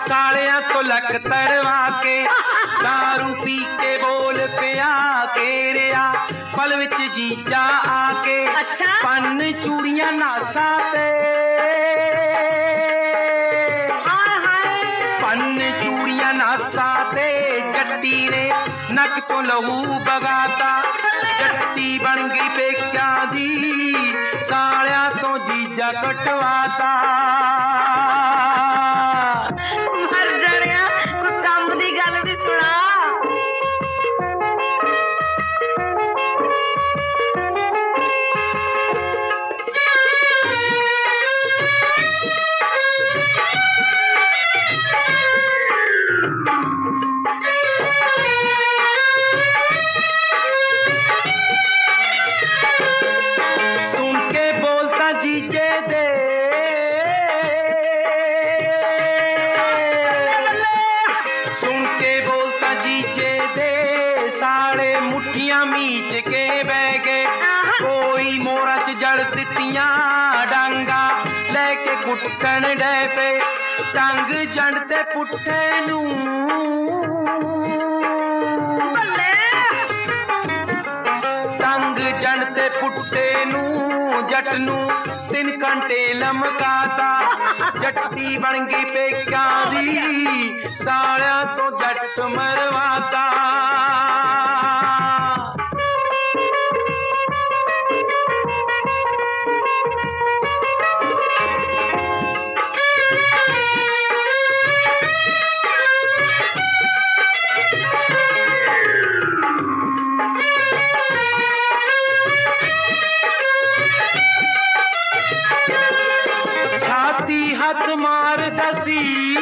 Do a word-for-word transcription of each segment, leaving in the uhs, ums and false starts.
सालियां तो लक तरवा के दारू पी के बोल पिया केरिया पल विच जीजा आके अच्छा पन चूड़ियां नासा ते पन चूड़ियां नासा ते जट्टी ने नक तो लहू बगाता जट्टी बन गई पेक्या दी सालिया तो जीजा कटवाता मर जड़िया कुछ काम दी गल भी सुना जीजे दे सुन के बोलता जीजे दे साड़े मुठियां मीच के बह गए कोई मोरा च जड़ दित्तियां डांगा लेके कुटन डे पे टंग जड़ते पुट्ठे नू टंग जड़ते पुट्टे नू जट नू तीन घंटे लमकाता जट्टी बन गई पेक्या दी सालिया तो जट मरवाता हथ मार दसी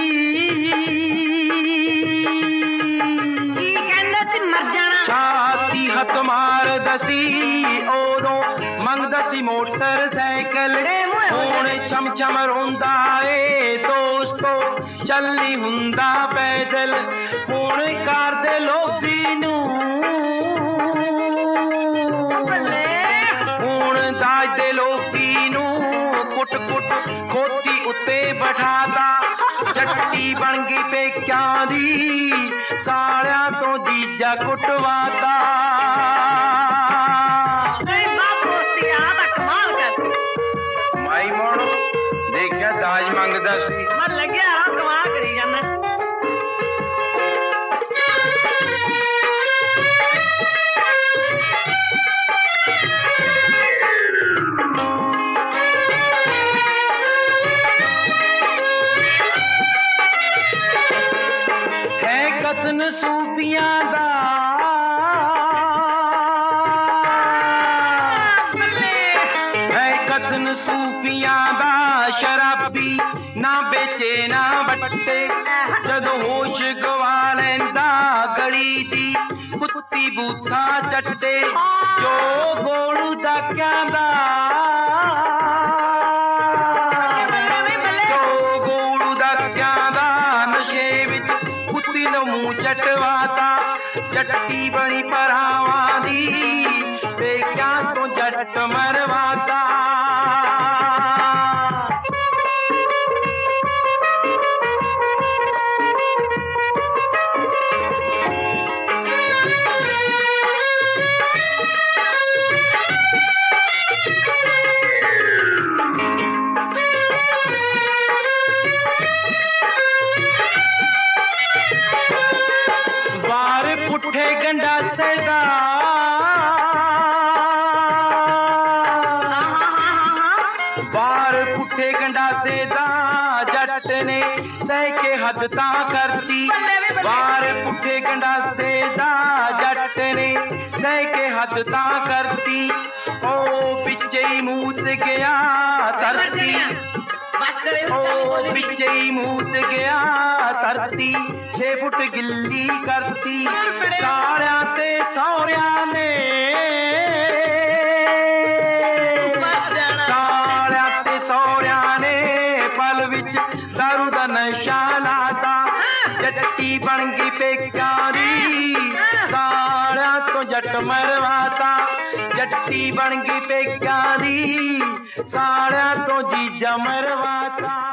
मर जाना छाती हथ मार दसी ओदों मंग दसी मोटरसाइकिल हुण चम चम रोंदा ए दोस्तो चलनी हुंदा पैदल हुण कार दे लोभी नू हुण दाज दे लोभी नू कुट कुट खोती उत्ते बैठाता जट्टी बन गई पेक्या दी सालिया तो जीजा कुटवाता माई मोड़ देखिया दाज मंगदा सी मैं लग्या कमाल करी जाना कतन सूफियां दा है कतन सूफियां दा शराबी ना बेचे ना बट्टे जदों होश गवा लैंदा गली दी कुत्ती बूथा चट्टे जो गोलू दाक्यां दा जो गोलू दाक्यां दा नशे विच कुत्ती नो मुंह चटवाता जट्टी बनी परावा दी पेक्या तो जट मरवाता पुट्ठे गंडा सदा बार पुट्ठे गंडा सेदा जट ने सह के हद ता करती बार पुट्ठे गंडा सेदा जट ने सह के हद ता करती ओ पिछे ही मूस गया धरती ओ पिछे ही मूस गया धरती छे फुट गिल्ली करती सालिया ते सौरिया ने सालिया ते सौरिया ने पल विच दारू दा नशा लाता जट्टी बन गई पेक्या दी सालिया तो जट मरवाता जट्टी बन गई पेक्या दी सालिया तो जीजा मरवाता।